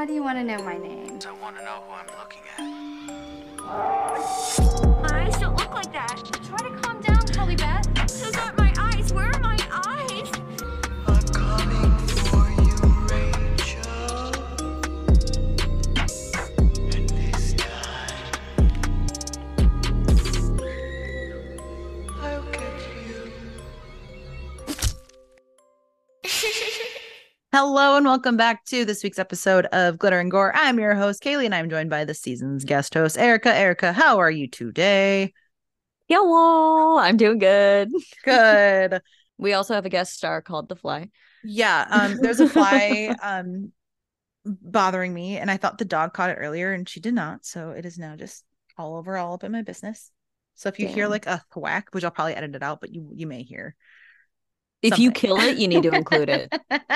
do you want to know my name? I want to know who I'm looking at. Eyes don't look like that. Try to calm down, Kelly Beth. Those aren't my eyes. Where are my eyes? I'm coming for you, Rachel. And this time, I'll get you. Hello and welcome back to this week's episode of Glitter and Gore. I'm your host, Kaylee, and I'm joined by the season's guest host, Erica. Erica, how are you today? Hello, I'm doing good. Good. We also have a guest star called The Fly. Yeah, there's a fly bothering me, and I thought the dog caught it earlier, and she did not. So it is now just all up in my business. So if you hear Damn. like a thwack, which I'll probably edit it out, but you may hear. If you something. kill it, you need to include it.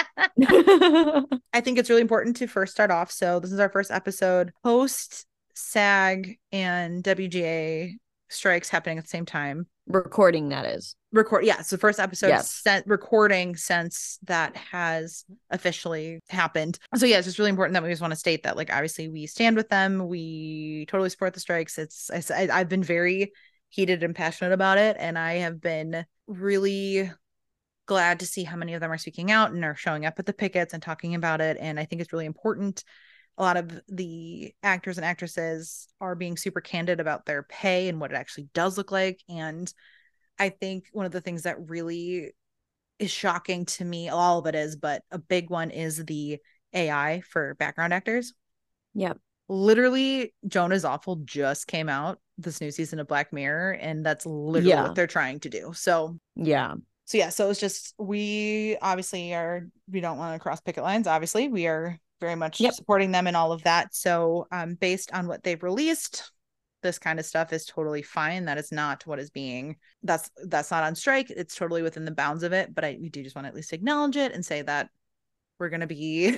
I think it's really important to first start off. So this is our first episode post SAG and WGA strikes happening at the same time. Recording, that is. It's the first episode Yes. recording since that has officially happened. So yeah, it's just really important that we just want to state that, like, obviously we stand with them. We totally support the strikes. I've been very heated and passionate about it, and I have been really glad to see how many of them are speaking out and are showing up at the pickets and talking about it. And I think it's really important. A lot of the actors and actresses are being super candid about their pay and what it actually does look like. And I think one of the things that really is shocking to me, all of it is, but a big one is the AI for background actors. Yep. Literally, Jonah's Awful just came out, this new season of Black Mirror, and that's literally what they're trying to do. So yeah. So it's just, we obviously we don't want to cross picket lines. Obviously, we are very much supporting them and all of that. So based on what they've released, this kind of stuff is totally fine. That is not what is being, that's not on strike. It's totally within the bounds of it. But we do just want to at least acknowledge it and say that we're going to be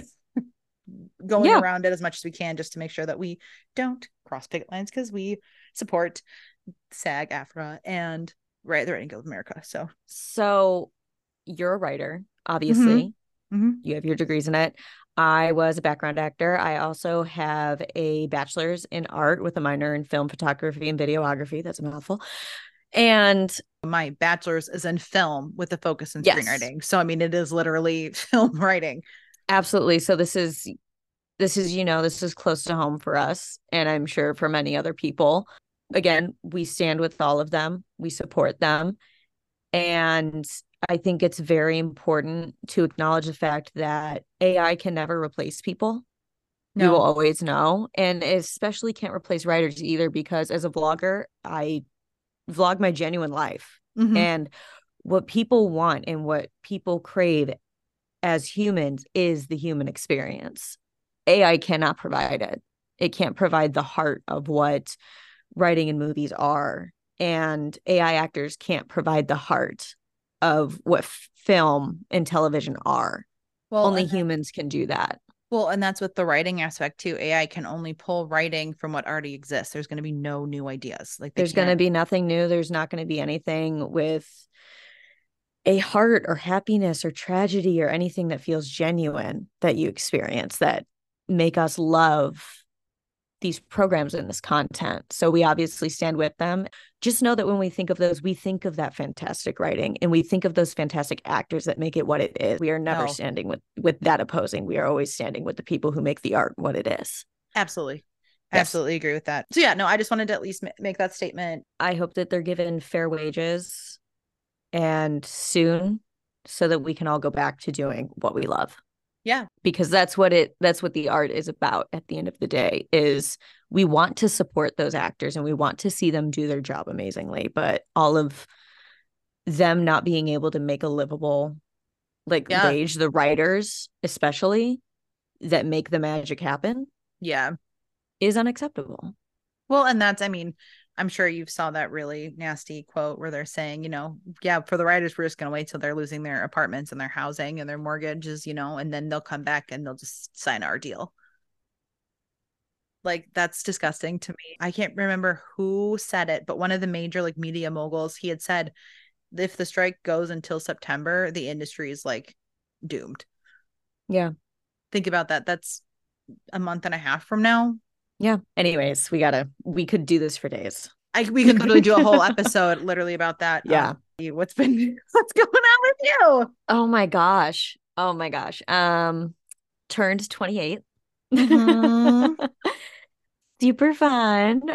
going around it as much as we can, just to make sure that we don't cross picket lines, because we support SAG, AFTRA, and the Writing Guild of America. So you're a writer, obviously. Mm-hmm. You have your degrees in it. I was a background actor. I also have a bachelor's in art with a minor in film photography and videography. That's a mouthful. And my bachelor's is in film with a focus in screenwriting. So I mean, it is literally film writing. Absolutely. So this is this is close to home for us, and I'm sure for many other people. Again, we stand with all of them. We support them. And I think it's very important to acknowledge the fact that AI can never replace people. No. We will always know. And especially can't replace writers either, because as a vlogger, I vlog my genuine life. Mm-hmm. And what people want and what people crave as humans is the human experience. AI cannot provide it. It can't provide the heart of what writing and movies are, and AI actors can't provide the heart of what film and television are. Well, only humans can do that. Well, and that's with the writing aspect too. AI can only pull writing from what already exists. There's going to be no new ideas. Like there's going to be nothing new. There's not going to be anything with a heart or happiness or tragedy or anything that feels genuine that you experience, that make us love these programs and this content. So we obviously stand with them. Just know that when we think of those, we think of that fantastic writing, and we think of those fantastic actors that make it what it is. We are never standing with that opposing. We are always standing with the people who make the art what it is. Absolutely. Yes. Absolutely agree with that. So I just wanted to at least make that statement. I hope that they're given fair wages and soon, so that we can all go back to doing what we love. Yeah, because that's what the art is about at the end of the day. Is we want to support those actors and we want to see them do their job amazingly, but all of them not being able to make a livable wage, the writers especially that make the magic happen, is unacceptable. Well, and that's, I mean, I'm sure you saw that really nasty quote where they're saying, for the writers, we're just going to wait till they're losing their apartments and their housing and their mortgages, and then they'll come back and they'll just sign our deal. Like, that's disgusting to me. I can't remember who said it, but one of the major media moguls, he had said, if the strike goes until September, the industry is doomed. Yeah. Think about that. That's a month and a half from now. Yeah. Anyways, we could do this for days. We could literally do a whole episode literally about that. Yeah. What's going on with you? Oh my gosh. Oh my gosh. Turned 28. Mhm. Super fun.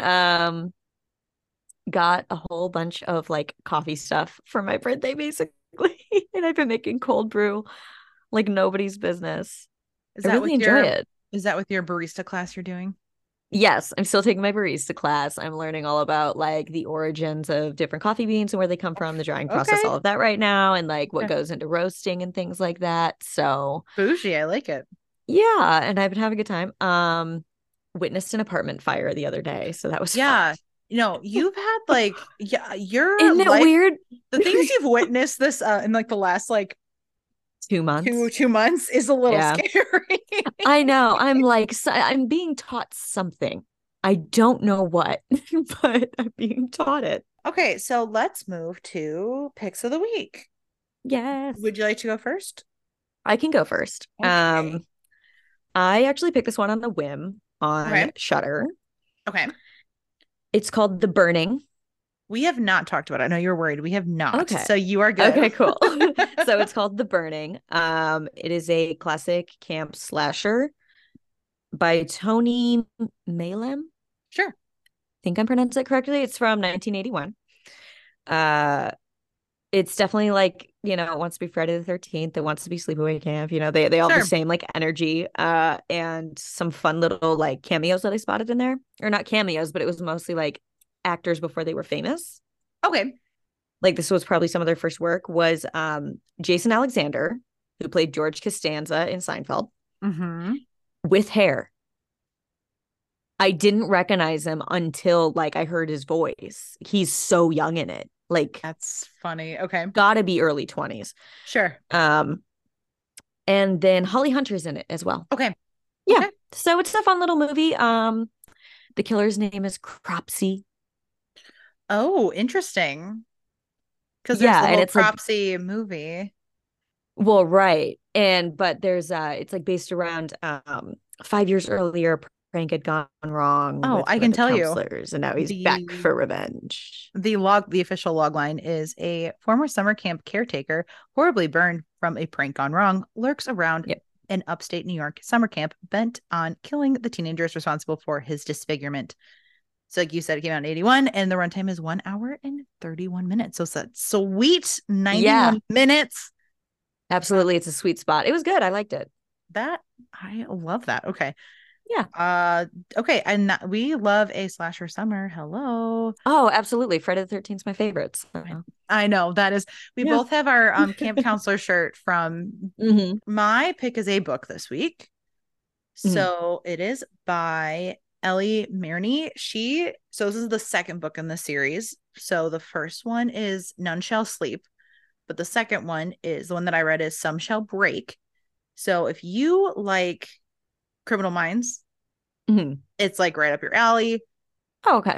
Got a whole bunch of like coffee stuff for my birthday, basically. And I've been making cold brew like nobody's business. Is I that really with enjoy it. Is that with your barista class you're doing? Yes, I'm still taking my barista class. I'm learning all about like the origins of different coffee beans and where they come from, the drying process, Okay. all of that right now, and like what Okay. goes into roasting and things like that. So Bougie, I like it. yeah, and I've been having a good time. Witnessed an apartment fire the other day, so that was Yeah. fun. You've had like, yeah, your Isn't it life, weird? the things you've witnessed this in like the last like 2 months. 2 months is a little Yeah. scary. I know. I'm like, I'm being taught something. I don't know what, but I'm being taught it. Okay, so let's move to picks of the week. Yes. Would you like to go first? I can go first. Okay. I actually picked this one on the whim on Okay. Shudder. Okay. It's called The Burning. We have not talked about it. I know you're worried. We have not. Okay. So you are good. Okay, cool. So it's called The Burning. It is a classic camp slasher by Tony Malem. Sure. I think I'm pronouncing it correctly. It's from 1981. It's definitely like, it wants to be Friday the 13th. It wants to be Sleepaway Camp. They all have Sure. the same like energy and some fun little like cameos that I spotted in there. Or not cameos, but it was mostly like actors before they were famous. Okay. Like this was probably some of their first work was Jason Alexander, who played George Costanza in Seinfeld, Mm-hmm. with hair. I didn't recognize him until like I heard his voice. He's so young in it. Like That's funny. Okay. gotta be early 20s. Sure. And then Holly Hunter's in it as well. Okay. Yeah. Okay. So it's a fun little movie. The killer's name is Cropsy. Oh, interesting. Because there's Yeah, a and little it's like Cropsy movie. Well, right. But there's it's like based around 5 years earlier, a prank had gone wrong Oh, with I one can of the tell you. counselors, and now he's back The for revenge. the official log line is a former summer camp caretaker, horribly burned from a prank gone wrong, lurks around Yep. an upstate New York summer camp bent on killing the teenagers responsible for his disfigurement. So, like you said, it came out in 81, and the runtime is 1 hour and 31 minutes. So it's that sweet 91 minutes. Absolutely. It's a sweet spot. It was good. I liked it. I love that. Okay. Yeah. Okay. And we love a slasher summer. Hello. Oh, absolutely. Friday the 13th is my favorite. So. I know that is. We Yeah. both have our camp counselor shirt from. Mhm. My pick is a book this week. So it is by Ellie Marney. So this is the second book in the series. So the first one is None Shall Sleep, but the second one is the one that I read is Some Shall Break. So if you like Criminal Minds, Mhm. it's like right up your alley. Oh, okay.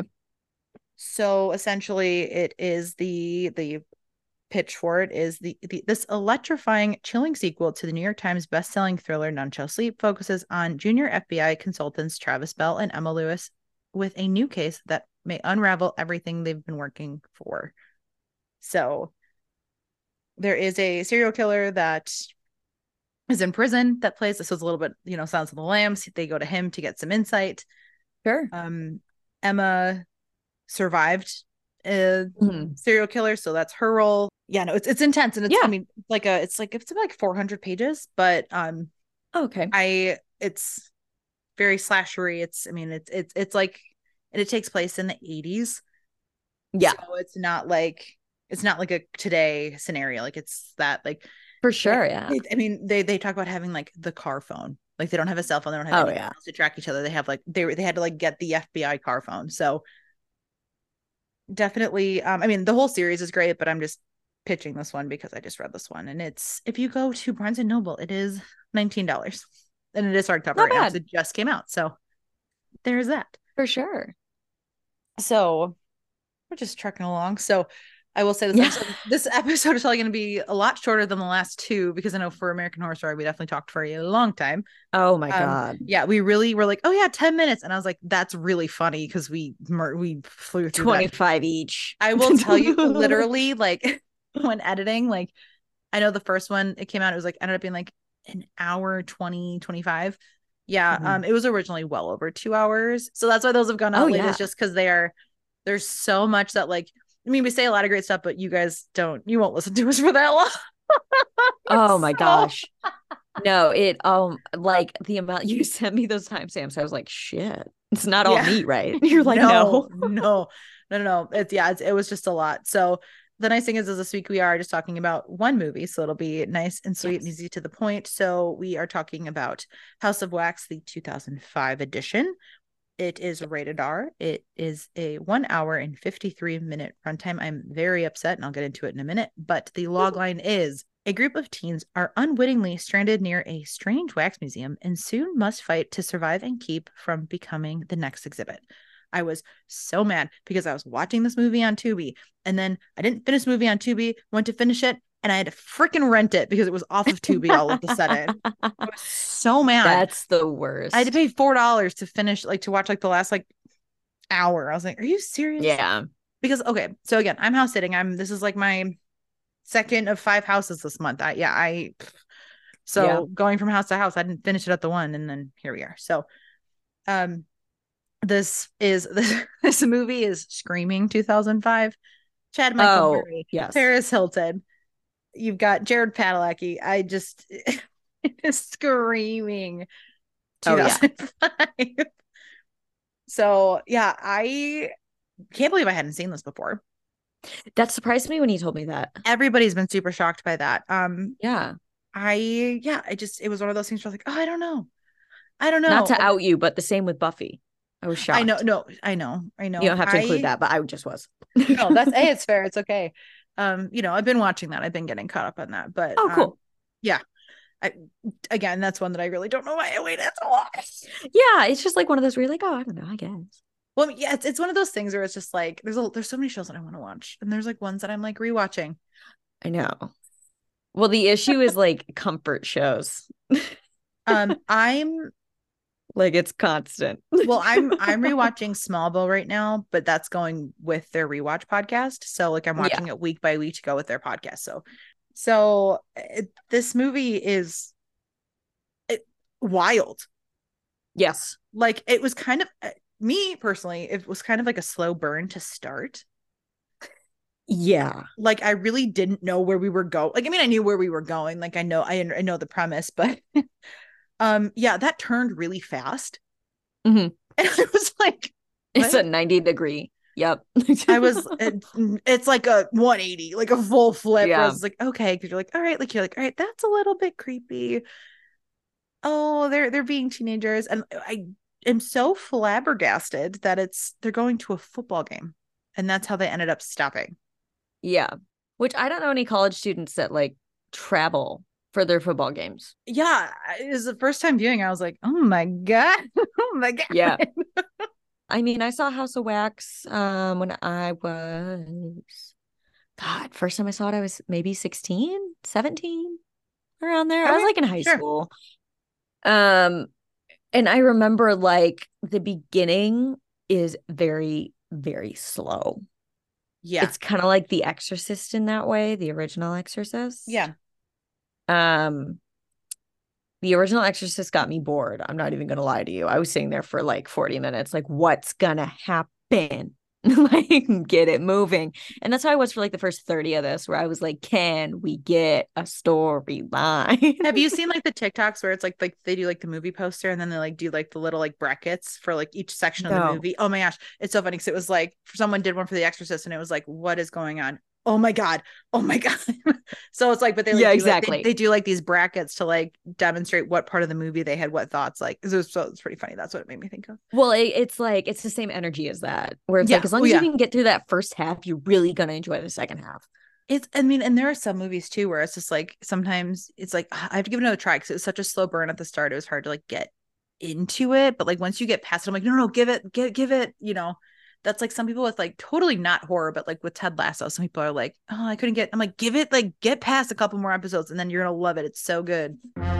So essentially it is the pitch for it is this electrifying, chilling sequel to the New York Times bestselling thriller None Shall Sleep focuses on junior FBI consultants Travis Bell and Emma Lewis with a new case that may unravel everything they've been working for. So there is a serial killer that is in prison that plays this. Was a little bit, Silence of the Lambs. They go to him to get some insight. Sure. Emma survived a Mhm. serial killer, so that's her role. Yeah, no, it's intense, and it's Yeah. I mean, it's like 400 pages, but Okay. it's very slashery. It's like, and it takes place in the 80s. Yeah, So it's not like a today scenario. Like it's that like for sure. Yeah. they talk about having like the car phone. Like they don't have a cell phone. They don't have Oh, anything yeah. else to track each other. They have like they had to like get the FBI car phone. So definitely, the whole series is great, but I'm just pitching this one because I just read this one, and it's if you go to Barnes and Noble, it is $19, and it is hardcover Not right now. bad. 'Cause it just came out, so there's that. For sure. So we're just trucking along. So I will say Yeah. this episode is probably going to be a lot shorter than the last two because I know for American Horror Story we definitely talked for a long time. Oh my God. Yeah, we really were like, oh yeah, 10 minutes, and I was like, that's really funny because we flew through that. 25 each. I will tell you, literally, like when editing, like I know the first one it came out, it was like ended up being like an hour 20, 25. Yeah, Mhm. it was originally well over 2 hours, so that's why those have gone out Oh, late. yeah. Is just because there's so much that like. I mean, we say a lot of great stuff, but you won't listen to us for that long. Oh my So- gosh. No, it like the amount you sent me those timestamps, I was like, shit, it's not all Yeah. me, right? You're like, no. no. It was just a lot. So the nice thing is this week we are just talking about one movie, so it'll be nice and sweet and Yes. easy to the point. So we are talking about House of Wax, the 2005 edition. It is rated R. It is a 1 hour and 53-minute runtime. I'm very upset, and I'll get into it in a minute. But the logline is: a group of teens are unwittingly stranded near a strange wax museum and soon must fight to survive and keep from becoming the next exhibit. I was so mad because I was watching this movie on Tubi, and then I didn't finish the movie on Tubi, went to finish it, and I had to freaking rent it because it was off of Tubi all of a sudden. I was so mad. That's the worst. I had to pay $4 to finish, like to watch like the last like hour. I was like, are you serious? Yeah. Because okay, so again, I'm house sitting. This is like my second of 5 houses this month. So going from house to house, I didn't finish it at the one, and then here we are. So this movie is Screaming 2005. Chad Michael Murray, yes. Paris Hilton. You've got Jared Padalecki. I just Screaming Oh, yeah. 2005. So yeah, I can't believe I hadn't seen this before. That surprised me when he told me that. Everybody's been super shocked by that. Yeah. It was one of those things where I was like, oh, I don't know. Not to out you, but the same with Buffy. I was shocked. I know. You don't have to include that, but I just was. No, it's fair. It's okay. I've been watching that. I've been getting caught up on that. But Oh, cool. Yeah. Again, that's one that I really don't know why I waited so long. Yeah, it's just like one of those where you're like, oh, I don't know, I guess. Well, yeah, it's one of those things where it's just like there's so many shows that I want to watch, and there's like ones that I'm like rewatching. I know. Well, the issue is like comfort shows. I'm Like it's constant. I'm rewatching Smallville right now, but that's going with their rewatch podcast. So like I'm watching it week by week to go with their podcast. So this movie is wild. Yes. Like it was kind of me personally, it was kind of like a slow burn to start. Yeah. Like I really didn't know where we were going. Like I mean, I knew where we were going. Like I know the premise, but that turned really fast. Mhm. And I was like, It's what? a 90-degree. Yep. It's like a 180, like a full flip. Yeah. I was like, okay, because you're like, all right, that's a little bit creepy. Oh, they're being teenagers, and I am so flabbergasted that they're going to a football game, and that's how they ended up stopping. Yeah. Which I don't know any college students that like travel for their football games. Yeah, it was the first time viewing. I was like, oh my god, oh my god. Yeah. I mean, I saw House of Wax when I was, God, first time I saw it, I was maybe 16, 17, around there. I was Okay, like in high sure. school. And I remember like the beginning is very, very slow. Yeah, It's kind of like The Exorcist in that way, the original Exorcist. yeah. The original Exorcist got me bored. I'm not even gonna lie to you. I was sitting there for like 40 minutes, like, what's gonna happen? Like, get it moving. And that's how I was for like the first 30 of this, where I was like, can we get a storyline? Have you seen like the TikToks where it's like they do like the movie poster and then they like do like the little like brackets for like each section of the No. movie? Oh my gosh, it's so funny because it was like someone did one for The Exorcist and it was like, what is going on? Oh my god, oh my god. So it's like, but they like, Yeah, do, like, exactly. they do like these brackets to like demonstrate what part of the movie they had what thoughts. Like it's pretty funny. That's what it made me think of. Well, it's like it's the same energy as that, where it's Yeah. like as long Oh, as yeah. you can get through that first half, you're really gonna enjoy the second half. And there are some movies too where it's just like sometimes it's like I have to give it another try because it was such a slow burn at the start. It was hard to like get into it, but like once you get past it, I'm like, no, give it, that's like some people with like totally not horror, but like with Ted Lasso, some people are like, oh, I couldn't get. I'm like, give it like get past a couple more episodes, and then you're gonna love it. It's so good.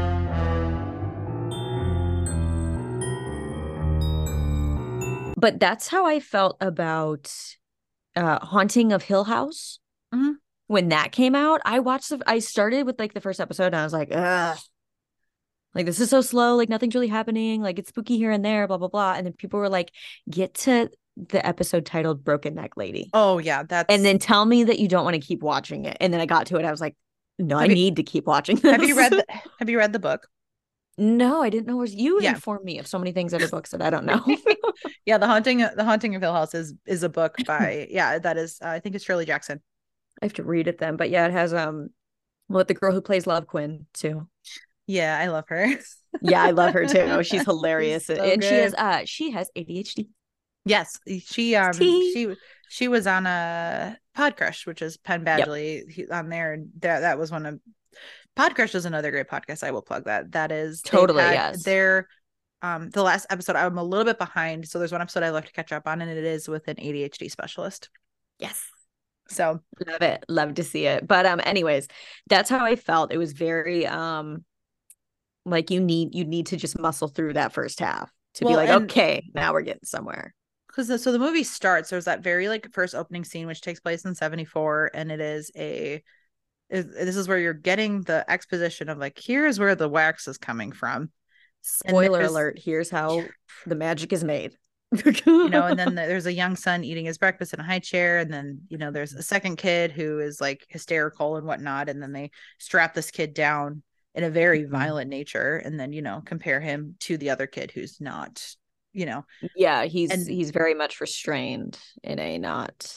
But that's how I felt about Haunting of Hill House. Mhm. When that came out, I started with like the first episode and I was like, ugh, like this is so slow, like nothing's really happening, like it's spooky here and there, blah blah blah. And then people were like, get to the episode titled Broken Neck Lady. Oh yeah, that's. And then tell me that you don't want to keep watching it. And then I got to it, I was like, no, I need to keep watching this. Have you read the book? No, I didn't know. You Yeah. informed me of so many things other books that I don't know. Yeah, the Haunting of Hill House is a book by that is I think it's Shirley Jackson. I have to read it then. But yeah, it has the girl who plays Love Quinn too. Yeah, I love her. Yeah, I love her too. She's hilarious. She's so And good. she has ADHD. Yes, Tea. she was on a Pod Crush, which is Penn Badgley on there, and that was one of Pod Crush is another great podcast. I will plug that. That is Totally, yes. Their the last episode I'm a little bit behind, so there's one episode I love to catch up on, and it is with an ADHD specialist. Yes. So Love it. Love to see it. But anyways, that's how I felt. It was very like you need to just muscle through that first half to be like, okay, now we're getting somewhere. Because so the movie starts, there's that very like first opening scene which takes place in 1974, and it is this is where you're getting the exposition of like, here's where the wax is coming from. Spoiler alert, here's how the magic is made. And then there's a young son eating his breakfast in a high chair, and then there's a second kid who is like hysterical and whatnot, and then they strap this kid down in a very violent nature, and then compare him to the other kid who's not, yeah, he's very much restrained in a not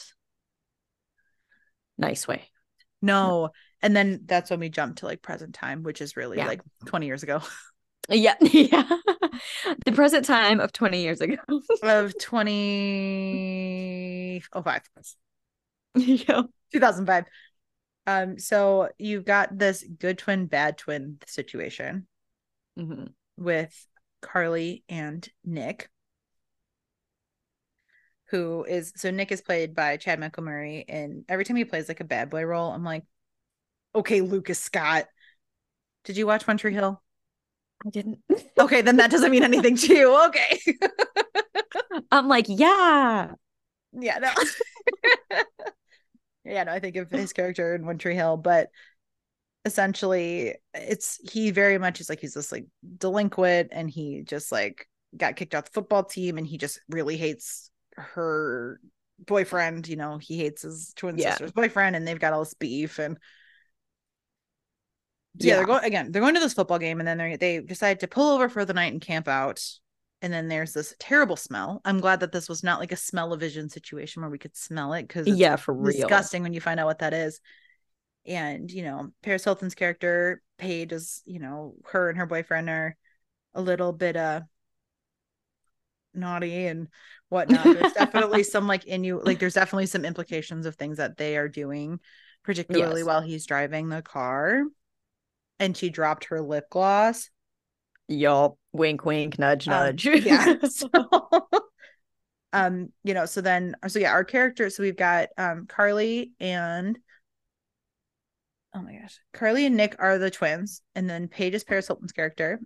nice way. No. And then that's when we jump to like present time, which is really like 20 years ago. Yeah. The present time of 20 years ago. Of 2005. Yeah. 2005. So you've got this good twin, bad twin situation with Carly and Nick. Nick is played by Chad Michael Murray, and every time he plays like a bad boy role, I'm like, okay, Lucas Scott. Did you watch One Tree Hill? I didn't. Okay, then that doesn't mean anything to you. Okay. I'm like, yeah. Yeah, no. Yeah, no, I think of his character in One Tree Hill, but essentially he very much is like, he's this like delinquent, and he just like got kicked out the football team, and he just really hates her boyfriend. He hates his twin sister's boyfriend, and they've got all this beef, and they're going to this football game, and then they decide to pull over for the night and camp out, and then there's this terrible smell. I'm glad that this was not like a smell-o-vision situation where we could smell it, because it's for real disgusting when you find out what that is. And Paris Hilton's character Paige is, her and her boyfriend are a little bit naughty and whatnot. There's definitely some there's definitely some implications of things that they are doing, particularly while he's driving the car. And she dropped her lip gloss. Yup. Wink, wink, nudge, nudge. Yeah. So, our characters. So we've got Carly and Carly and Nick are the twins, and then Paige is Paris Hilton's character.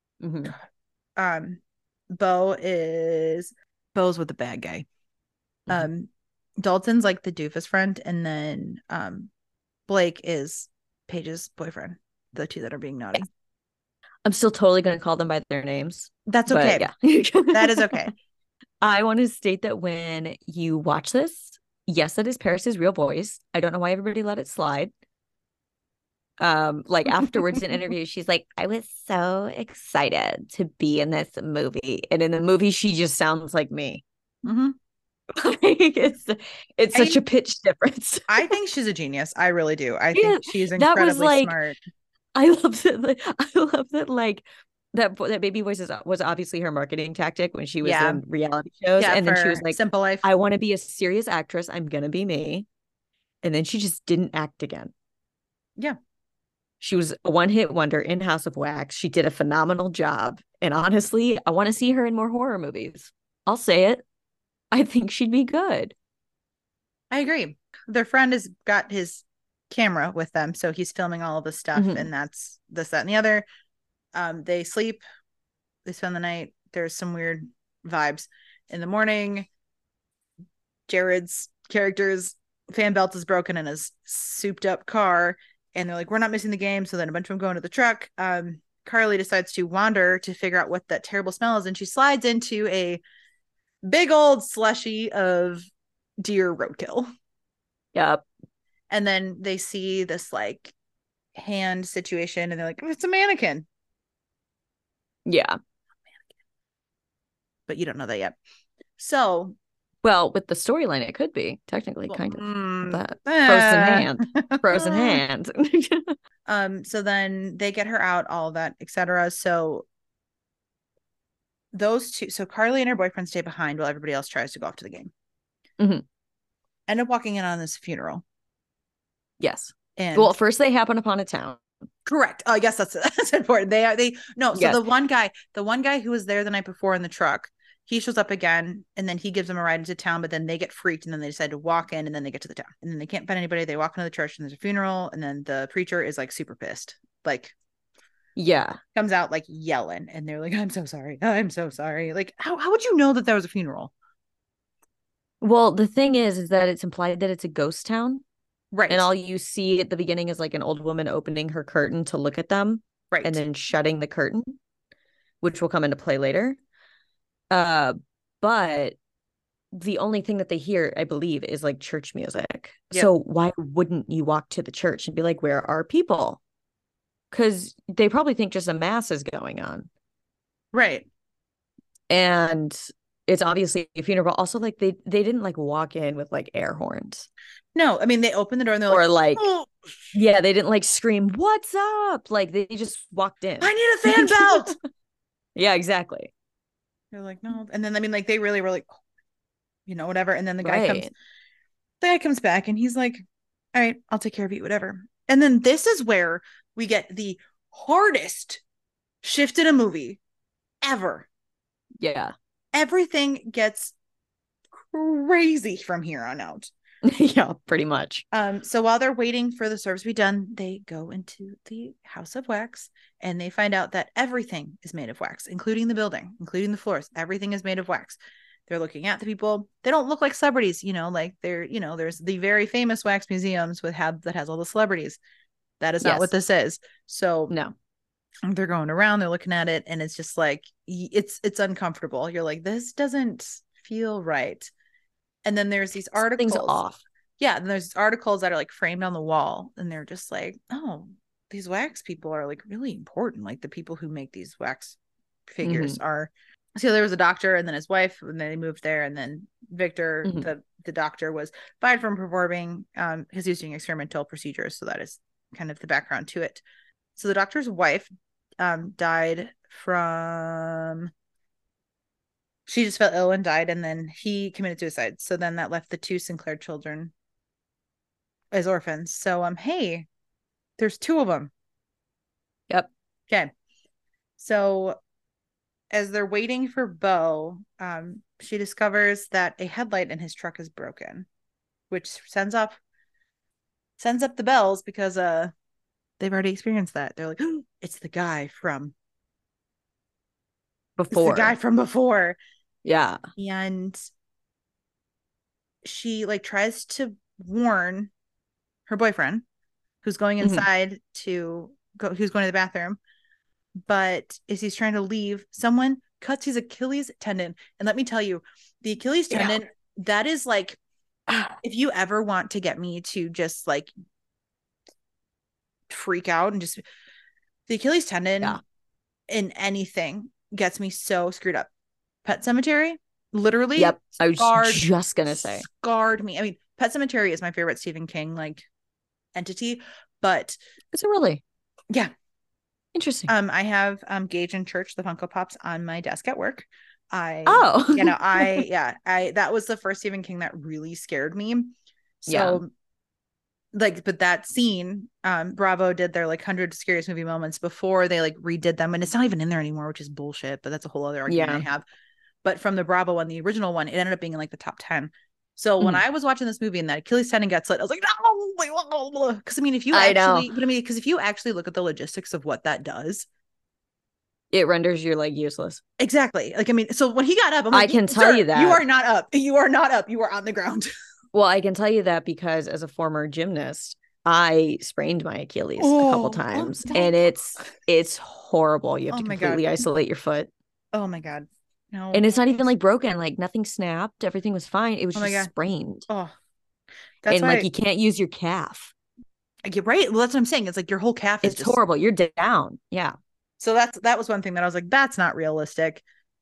Bo's with the bad guy. Dalton's like the doofus friend, and then Blake is Paige's boyfriend. The two that are being naughty. I'm still totally going to call them by their names. That's okay. Yeah. That is okay. I want to state that when you watch this, yes, that is Paris's real voice. I don't know why everybody let it slide. Like afterwards in interviews, she's like, I was so excited to be in this movie. And in the movie, she just sounds like me. It's such a pitch difference. I think she's a genius. I really do. I think she's incredibly smart. I love that like that baby voice was obviously her marketing tactic when she was in reality shows. And then she was like, Simple Life. I want to be a serious actress. I'm gonna be me. And then she just didn't act again. Yeah. She was a one-hit wonder in House of Wax. She did a phenomenal job. And honestly, I want to see her in more horror movies. I'll say it. I think she'd be good. I agree. Their friend has got his camera with them, so he's filming all of the stuff, Mhm. and that's this, that, and the other. They sleep, they spend the night. There's some weird vibes. In the morning, Jared's character's fan belt is broken in his souped up car, and they're like, we're not missing the game. So then a bunch of them go into the truck. Carly decides to wander to figure out what that terrible smell is, and she slides into a big old slushy of deer roadkill. Yep. And then they see this like hand situation, and they're like, it's a mannequin, Yeah. but you don't know that yet. So, Well, with the storyline, it could be technically well, kind of mm, that eh. frozen hand. So then they get her out, all of that, etc. So those two, so Carly and her boyfriend stay behind while everybody else tries to go off to the game. Mhm. End up walking in on this funeral. Yes. And Well, first they happen upon a town. correct. Oh, I guess that's important. They no. So Yes. the one guy who was there the night before in the truck, he shows up again, and then he gives them a ride into town. But then they get freaked, and then they decide to walk in, and then they get to the town, and then they can't find anybody. They walk into the church, and there's a funeral, and then the preacher is like super pissed, like Yeah. comes out like yelling, and they're like, "I'm so sorry. I'm so sorry." Like, how would you know that there was a funeral? Well, the thing is that it's implied that it's a ghost town, Right. and all you see at the beginning is like an old woman opening her curtain to look at them right. and then shutting the curtain, which will come into play later. But the only thing that they hear, I believe, is like church music. Yep. So why wouldn't you walk to the church and be like, where are people? Because they probably think just a mass is going on. Right. And it's obviously a funeral. Also, like they didn't like walk in with like air horns. No, I mean they open the door and they're Or like, like, "Oh, yeah, they didn't like scream, "What's up?" Like they just walked in. I need a fan belt." Yeah, exactly. They're like, no, and then I mean, like they really were like, oh, whatever. And then the Right. guy comes back, and he's like, all right, I'll take care of you, whatever. And then this is where we get the hardest shift in a movie ever. Yeah. Everything gets crazy from here on out. Yeah, pretty much. So while they're waiting for the service to be done, they go into the House of Wax, and they find out that everything is made of wax, including the building, including the floors. Everything is made of wax. They're looking at the people. They don't look like celebrities, like they're, there's the very famous wax museums that has all the celebrities. That is not what this is. So No. they're going around, they're looking at it, and it's just like it's uncomfortable. You're like, this doesn't feel right. And then there's these articles. Something's off. Yeah, and there's articles that are like framed on the wall, and they're just like, oh, these wax people are like really important. Like the people who make these wax figures are. So there was a doctor, and then his wife, and then they moved there, and then Victor, the doctor, was fired from performing because he was doing experimental procedures. So that is kind of the background to it. So the doctor's wife died from. She just fell ill and died, and then he committed suicide. So then that left the two Sinclair children as orphans. So hey, there's two of them. Yep. Okay. So as they're waiting for Bo, she discovers that a headlight in his truck is broken, which sends up the bells because they've already experienced that. They're like, oh, it's the guy from before. Yeah. And she like tries to warn her boyfriend who's going inside to go, who's going to the bathroom. But as he's trying to leave, someone cuts his Achilles tendon. And let me tell you, the Achilles tendon, that is like, if you ever want to get me to just like freak out and just, the Achilles tendon in anything gets me so screwed up. Pet Sematary, literally. Yep. I was just going to say. Scarred me. I mean, Pet Sematary is my favorite Stephen King like entity, but. Is it really? Yeah. Interesting. I have Gage and Church, the Funko Pops, on my desk at work. That was the first Stephen King that really scared me. So but that scene, Bravo did their like 100 scariest movie moments before they like redid them, and it's not even in there anymore, which is bullshit, but that's a whole other argument I have. but from the Bravo one, the original one, it ended up being in like the top 10. So when I was watching this movie and that Achilles tendon got slit, I was like, no, because I mean, if you actually, but I mean, because if you actually look at the logistics of what that does, it renders your leg useless. exactly. Like, I mean, so when he got up, I'm I like, can tell you that you are not up. You are not up. You are on the ground. Well, I can tell you that because as a former gymnast, I sprained my Achilles a couple times, and it's horrible. You have to completely isolate your foot. Oh my God. No. And it's not even like broken, like nothing snapped, everything was fine. It was just sprained. Oh, that's and like you can't use your calf. Right. Well, that's what I'm saying. It's like your whole calf is it's horrible. You're down. Yeah. So that was one thing that I was like, that's not realistic.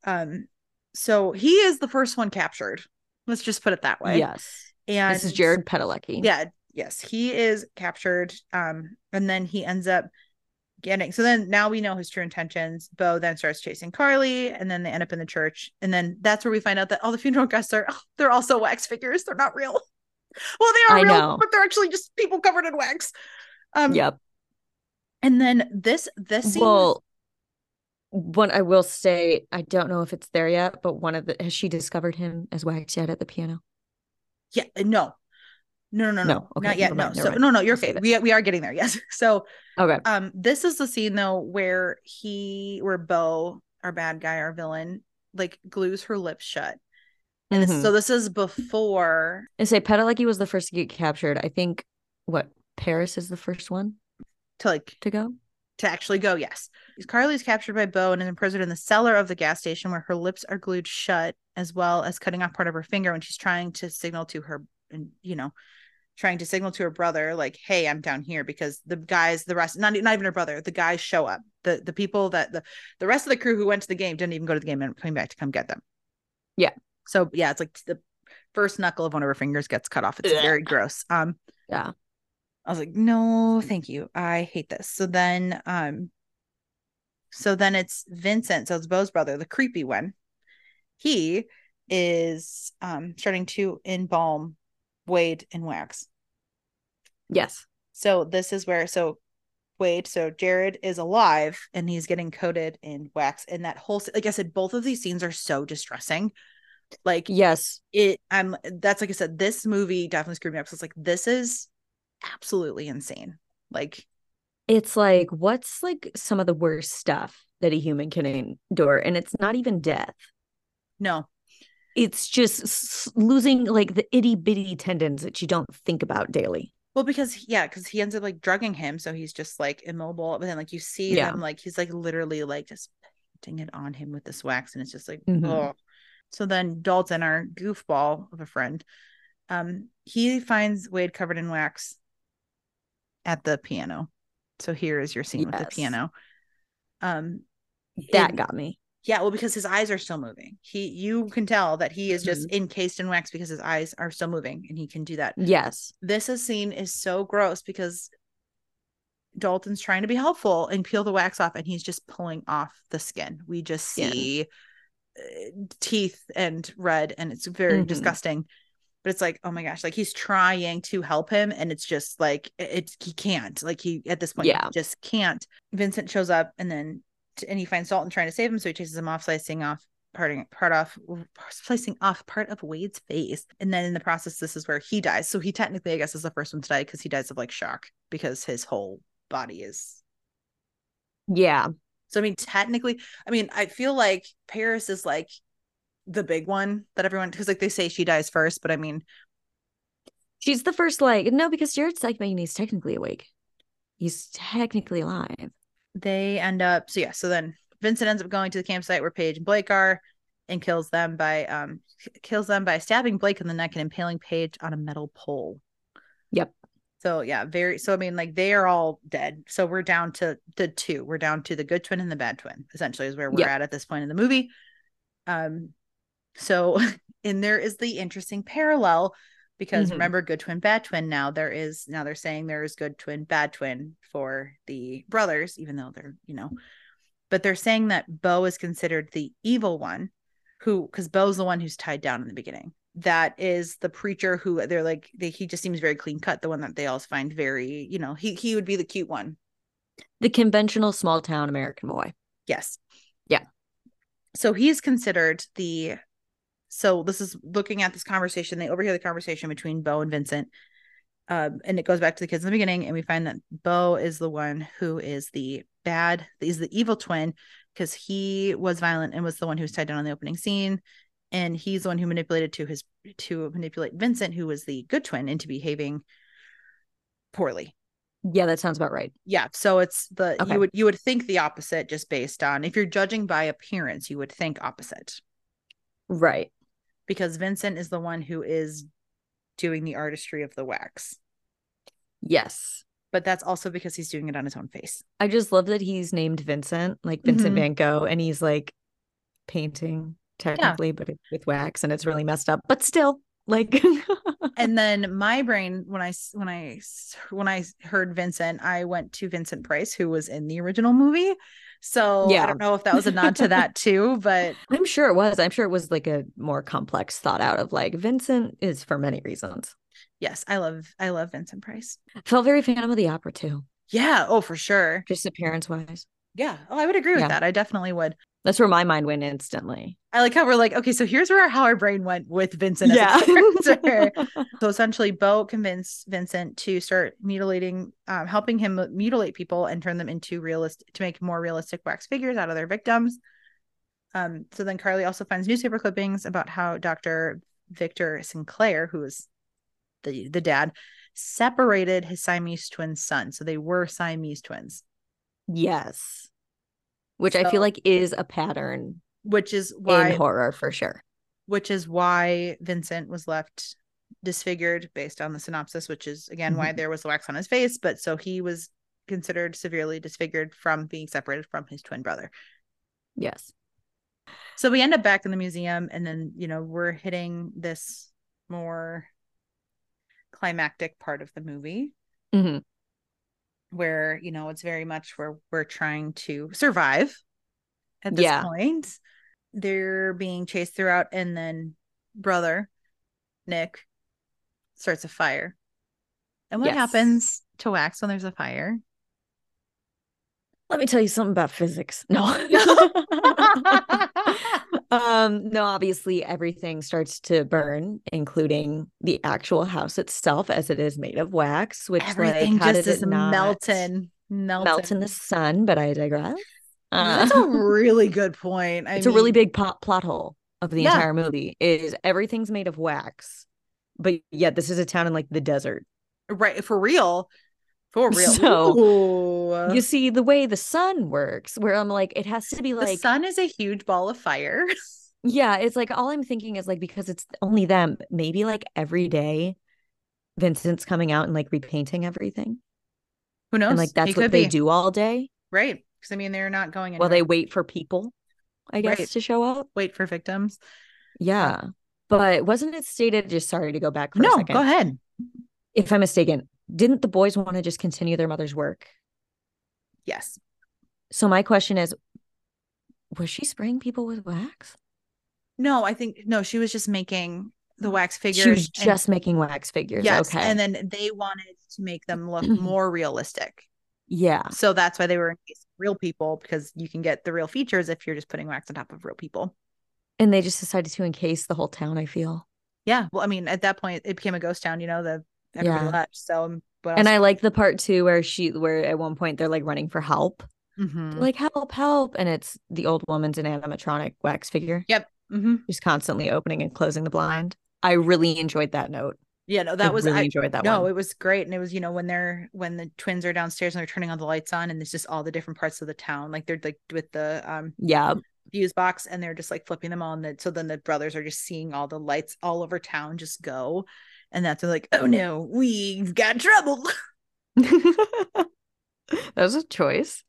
So he is the first one captured. Let's just put it that way. Yes. And this is Jared Padalecki. Yeah. Yes. He is captured. And then he ends up getting, so then now we know his true intentions. Bo then starts chasing Carly, and then they end up in the church. And then that's where we find out that all the funeral guests they're also wax figures. They're not real. Well, they are real, but they're actually just people covered in wax. Yep. And then this scene. Well, one I will say, I don't know if it's there yet, but has she discovered him as wax yet at the piano? Yeah, no. Okay, not yet. No. So no, you're okay. We are getting there. Yes. So okay. This is the scene though where Bo, our bad guy, our villain, like glues her lips shut. And so this is before. I say Padalecki was the first to get captured. I think Paris is the first one to go. To actually go, yes. Carly's captured by Bo and is imprisoned in the cellar of the gas station where her lips are glued shut, as well as cutting off part of her finger when she's trying to signal to her, trying to signal to her brother, like, hey, I'm down here, because the guys, the rest, not even her brother, the guys show up. The people that the rest of the crew who went to the game didn't even go to the game and coming back to come get them. Yeah. So yeah, it's like the first knuckle of one of her fingers gets cut off. It's very gross. Yeah. I was like, no, thank you. I hate this. So then it's Vincent. So it's Bo's brother, the creepy one. He is starting to embalm Wade in wax. Yes. So this is where, Jared is alive and he's getting coated in wax. And that whole, like I said, both of these scenes are so distressing. Like, yes, that's like I said, this movie definitely screwed me up. So it's like, this is absolutely insane. Like, it's like, what's like some of the worst stuff that a human can endure? And it's not even death. No, it's just losing like the itty bitty tendons that you don't think about daily. Well, because he ends up like drugging him, so he's just like immobile. But then like you see him, like he's like literally like just painting it on him with this wax, and it's just like, oh. So then Dalton, our goofball of a friend, he finds Wade covered in wax at the piano. So here is your scene with the piano. That got me. Yeah, well, because his eyes are still moving. You can tell that he is just encased in wax because his eyes are still moving, and he can do that. Yes. This scene is so gross because Dalton's trying to be helpful and peel the wax off, and he's just pulling off the skin. We just see teeth and red, and it's very disgusting. But it's like, oh my gosh, like he's trying to help him, and it's just like he can't. Like he at this point, he just can't. Vincent shows up, and he finds Dalton trying to save him, so he chases him off, slicing off part of Wade's face. And then in the process, this is where he dies. So he technically, I guess, is the first one to die because he dies of like shock because his whole body is. Yeah. So I mean, technically, I feel like Paris is like the big one that everyone, because like they say she dies first, but I mean, she's the first. Like, no, because Jared's like, he's technically awake. He's technically alive. They end up, so then Vincent ends up going to the campsite where Paige and Blake are, and kills them by stabbing Blake in the neck and impaling Paige on a metal pole. Yep. So yeah, like they are all dead. So we're down to the two. We're down to the good twin and the bad twin, essentially, is where we're at this point in the movie. So and there is the interesting parallel, because remember, good twin, bad twin. Now they're saying there is good twin, bad twin for the brothers, even though they're, but they're saying that Bo is considered the evil one, because Bo's the one who's tied down in the beginning. That is the preacher who they're like, he just seems very clean cut. The one that they always find very, he would be the cute one. The conventional small town American boy. Yes. Yeah. So he's considered so this is looking at this conversation. They overhear the conversation between Bo and Vincent. And it goes back to the kids in the beginning, and we find that Bo is the one who is the evil twin, because he was violent and was the one who was tied down on the opening scene. And he's the one who manipulated to manipulate Vincent, who was the good twin, into behaving poorly. Yeah, that sounds about right. Yeah. So it's Okay. you would think the opposite, just based on, if you're judging by appearance, you would think opposite, Right. because Vincent is the one who is doing the artistry of the wax. Yes. But that's also because he's doing it on his own face. I just love that he's named Vincent, like Vincent Mhm. Van Gogh, and he's like painting technically, but it's with wax, and it's really messed up. But still, like, And then my brain, when I heard Vincent, I went to Vincent Price, who was in the original movie. So I Yeah. don't know if that was a nod to that too, but I'm sure it was. I'm sure it was like a more complex thought out of like Vincent is for many reasons. yes, I love Vincent Price. Felt very Phantom of the Opera too, Yeah. Oh, for sure. just appearance wise. Yeah. Oh, I would agree with Yeah. that. I definitely would. That's where my mind went instantly. I like how we're like, okay, so here's how our brain went with Vincent as Yeah. a character. So essentially, Bo convinced Vincent to start helping him mutilate people and turn them into to make more realistic wax figures out of their victims. So then Carly also finds newspaper clippings about how Dr. Victor Sinclair, who is the dad, separated his Siamese twin son. So they were Siamese twins. Yes. Which I feel like is a pattern Which is why in horror for sure. Which is why Vincent was left disfigured based on the synopsis, which is again why there was wax on his face. But so he was considered severely disfigured from being separated from his twin brother. Yes. So we end up back in the museum, and then, we're hitting this more climactic part of the movie Hmm. where, it's very much where we're trying to survive at this point. They're being chased throughout, and then brother Nick starts a fire. And what Yes. happens to wax when there's a fire? Let me tell you something about physics. No. No, obviously everything starts to burn, including the actual house itself, as it is made of wax, which Everything how just did is it not melting. melt in the sun, but I digress. That's a really good point. It's a really big plot hole of the Yeah. entire movie is everything's made of wax, but yet this is a town in like the desert. Right, for real. For real. So, Ooh. You see the way the sun works, where I'm like, it has to be The like, sun is a huge ball of fire. yeah, it's like all I'm thinking is like, because it's only them, maybe like every day Vincent's coming out and like repainting everything. Who knows? And like that's He what could they be. do all day Right. Because I mean, they're not going while anywhere. they wait for people, I guess, Right. to show up. Wait for victims. Yeah. But wasn't it stated, just sorry to go back for a No, second. go ahead. If I'm mistaken, didn't the boys want to just continue their mother's work? Yes. So my question is, was she spraying people with wax? No, she was just making the wax figures. She was and- just making wax figures. Yes. Okay. And then they wanted to make them look more realistic. Yeah. So that's why they were encased real people, because you can get the real features if you're just putting wax on top of real people. And they just decided to encase the whole town, I feel. Yeah. Well, I mean, at that point, it became a ghost town, everybody Yeah. left. So, what And else? I like the part too where at one point they're like running for help. Mhm. They're like, help. And it's the old woman's an animatronic wax figure. Yep. Mm-hmm. Just constantly opening and closing the blind. I really enjoyed that note. Yeah, no, that was really enjoyed that no, one. it was great. And it was, when the twins are downstairs and they're turning all the lights on, and it's just all the different parts of the town. Like they're like with the Yeah. fuse box, and they're just like flipping them on. So then the brothers are just seeing all the lights all over town just go. And that's when they're like, oh no, we've got trouble. That was a choice.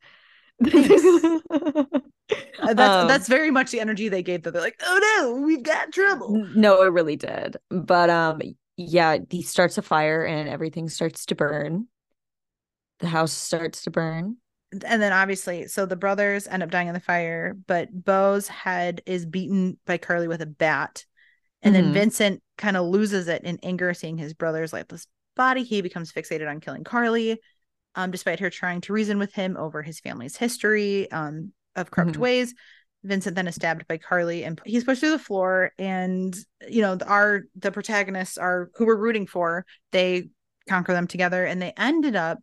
That's very much the energy they gave, that they're like, oh no, we've got trouble. No, it really did. But yeah, he starts a fire and everything starts to burn. The house starts to burn. And then obviously, so the brothers end up dying in the fire, but Bo's head is beaten by Carly with a bat. And then Mhm. Vincent kind of loses it in anger, seeing his brother's lifeless body. He becomes fixated on killing Carly, despite her trying to reason with him over his family's history of corrupt Mhm. ways. Vincent then is stabbed by Carly and he's pushed through the floor. And, you know, the protagonists are who we're rooting for. They conquer them together and they ended up,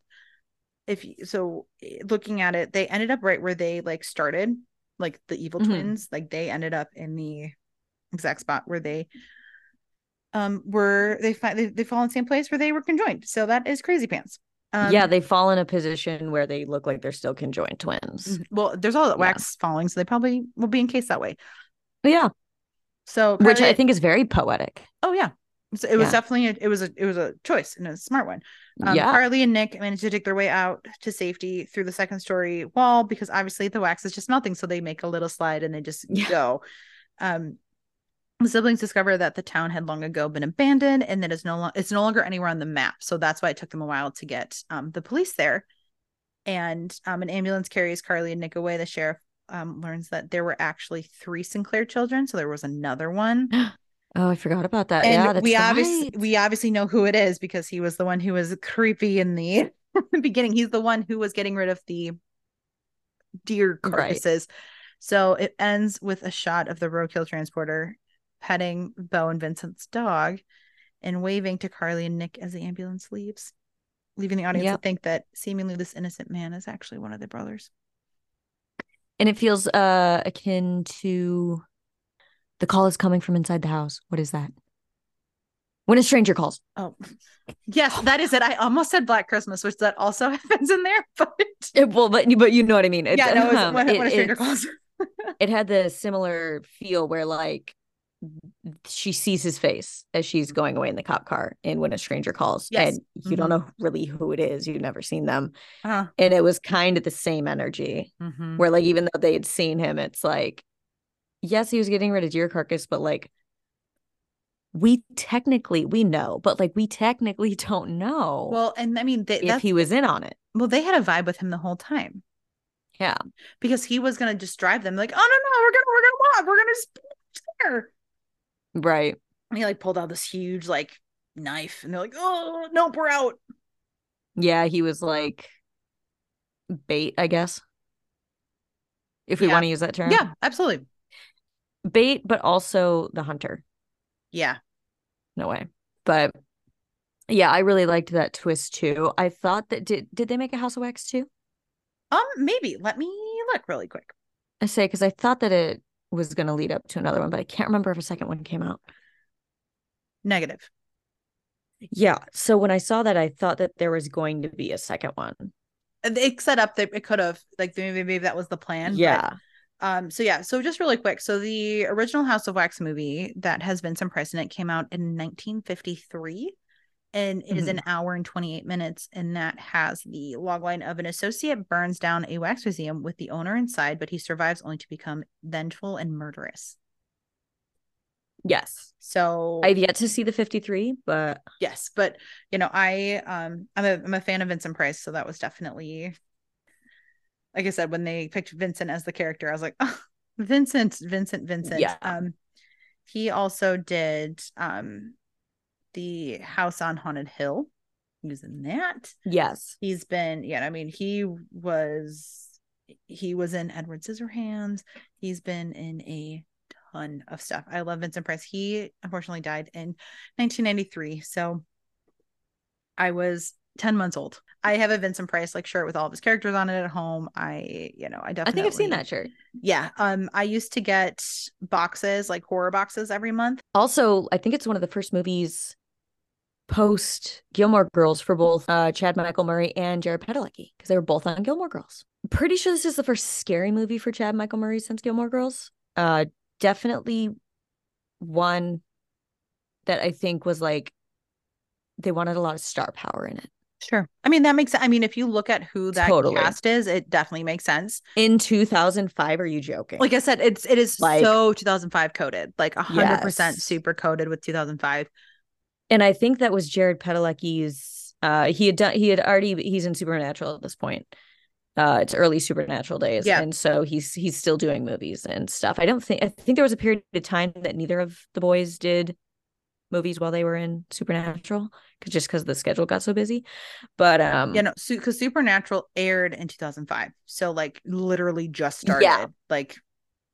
looking at it, they ended up right where they like started, like the evil twins, like they ended up in the exact spot where they they fall in the same place where they were conjoined. So that is crazy pants. Yeah, they fall in a position where they look like they're still conjoined twins. Well, there's all that wax falling, so they probably will be encased that way. Yeah. So which I think is very poetic. Oh yeah. So it was definitely it was a choice and a smart one. Yeah. Carly and Nick managed to dig their way out to safety through the second story wall because obviously the wax is just melting, so they make a little slide and they just go. The siblings discover that the town had long ago been abandoned and that it's no longer anywhere on the map. So that's why it took them a while to get the police there. And an ambulance carries Carly and Nick away. The sheriff learns that there were actually 3 Sinclair children. So there was another one. Oh, I forgot about that. And yeah, that's we obviously know who it is because he was the one who was creepy in the beginning. He's the one who was getting rid of the deer carcasses. Right. So it ends with a shot of the roadkill transporter petting Beau and Vincent's dog and waving to Carly and Nick as the ambulance leaves, leaving the audience to think that seemingly this innocent man is actually one of the brothers. And it feels akin to the call is coming from inside the house. What is that? When a stranger calls. Oh, yes, that is it. I almost said Black Christmas, which that also happens in there, but but you know what I mean. Yeah, no, when a stranger calls. It had the similar feel where like she sees his face as she's going away in the cop car and when a stranger calls and you don't know really who it is, you've never seen them, and it was kind of the same energy where like even though they had seen him, it's like yes, he was getting rid of deer carcass, but like we know, but like we technically don't know. Well, and I mean if he was in on it. Well, they had a vibe with him the whole time. Yeah, because he was gonna just drive them like, oh no, we're gonna walk, we're gonna just there. Right. And he like pulled out this huge like knife and they're like, oh nope, we're out. Yeah, he was like bait, I guess, if we want to use that term. Yeah, absolutely. Bait, but also the hunter. Yeah. No way. But yeah, I really liked that twist too. I thought that did they make a House of Wax too? Maybe. Let me look really quick. I say because I thought that it was going to lead up to another one, but I can't remember if a second one came out. Negative. Yeah. So when I saw that, I thought that there was going to be a second one. It set up that it could have, like maybe that was the plan. Yeah. But, so just really quick. So the original House of Wax movie that has Vincent Price in it came out in 1953. And it is an hour and 28 minutes. And that has the logline of an associate burns down a wax museum with the owner inside, but he survives only to become vengeful and murderous. Yes. So I've yet to see the 53, but yes, but you know, I'm a fan of Vincent Price. So that was definitely, like I said, when they picked Vincent as the character, I was like, oh, Vincent. Yeah. He also did, the House on Haunted Hill. He was in that. Yes. He's been, he was in Edward Scissorhands. He's been in a ton of stuff. I love Vincent Price. He unfortunately died in 1993. So I was 10 months old. I have a Vincent Price like shirt with all of his characters on it at home. I definitely, I think I've seen that shirt. Yeah. I used to get boxes, like horror boxes every month. Also, I think it's one of the first movies post Gilmore Girls for both Chad Michael Murray and Jared Padalecki, because they were both on Gilmore Girls. I'm pretty sure this is the first scary movie for Chad Michael Murray since Gilmore Girls. Definitely one that I think was like they wanted a lot of star power in it. Sure. I mean, that makes sense. I mean, if you look at who that cast is, it definitely makes sense. In 2005, are you joking? Like I said, it is like, so 2005 coded, like 100% super coded with 2005. And I think that was Jared Padalecki's. He's in Supernatural at this point. It's early Supernatural days, and so he's still doing movies and stuff. I think there was a period of time that neither of the boys did movies while they were in Supernatural, because the schedule got so busy. But because Supernatural aired in 2005, so like literally just started.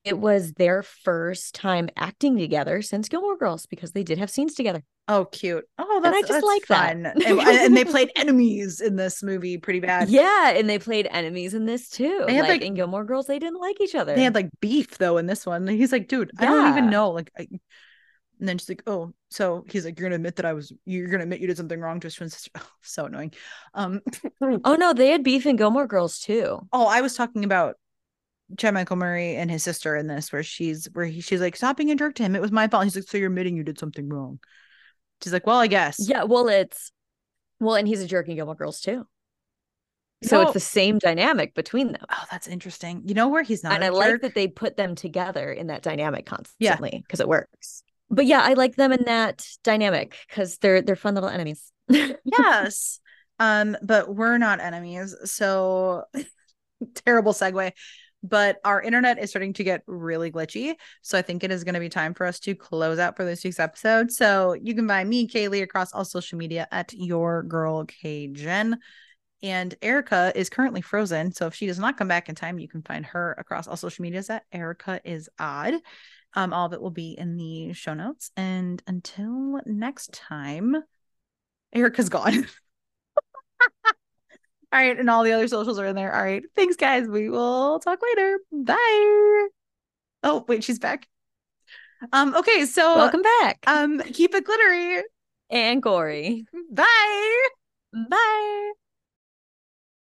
it was their first time acting together since Gilmore Girls because they did have scenes together. Oh, cute. Oh, And I that's just like that. fun. And they played enemies in this movie pretty bad. Yeah, and they played enemies in this too. They had, like like- in Gilmore Girls, they didn't like each other. They had like beef though in this one. He's like, dude, I don't even Yeah. know. Like, and then she's like, oh, so he's like, you're gonna admit you did something wrong to his twin sister. Oh, so annoying. Oh no, they had beef in Gilmore Girls too. Oh, I was talking about Chad Michael Murray and his sister in this, where she's like, stop being a jerk to him. It was my fault. He's like, so you're admitting you did something wrong. She's like, well, I guess. Yeah, and he's a jerk in Gilmore Girls too. You So know- it's the same dynamic between them. Oh, that's interesting. You know where he's not And a I like jerk? that they put them together in that dynamic constantly because it works. But yeah, I like them in that dynamic because they're fun little enemies. Yes. But we're not enemies. So terrible segue. But our internet is starting to get really glitchy. So I think it is going to be time for us to close out for this week's episode. So you can find me, Kaylee, across all social media at your girl KJen. And Erica is currently frozen. So if she does not come back in time, you can find her across all social medias at Erica is odd. All of it will be in the show notes. And until next time, Erica's gone. All right. And all the other socials are in there. All right. Thanks, guys. We will talk later. Bye. Oh, wait, she's back. Okay, so Welcome back. keep it glittery. And gory. Bye. Bye.